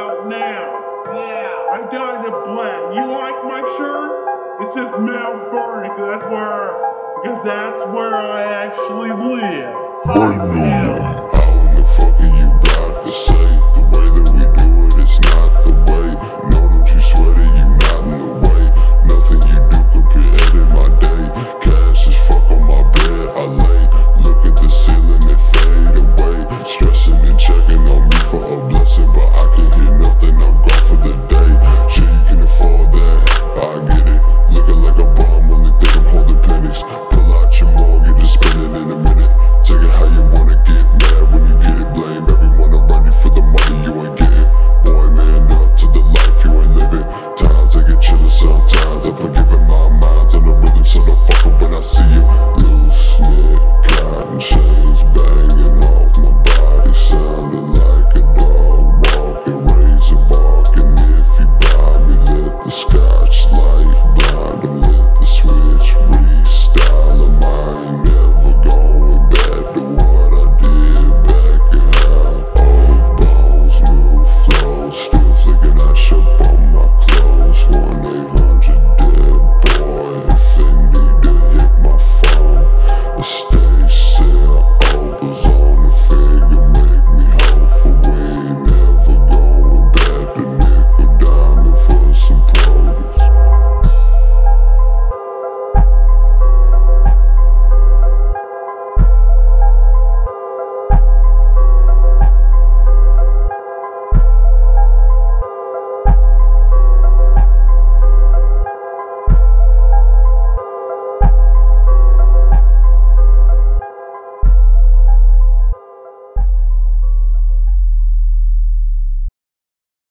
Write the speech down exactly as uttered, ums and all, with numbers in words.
about now? Yeah. I dyed it black. You like my shirt? It says Mount Vernon, cause that's where, because that's where I actually live. I know. How in the fuck are you about to say?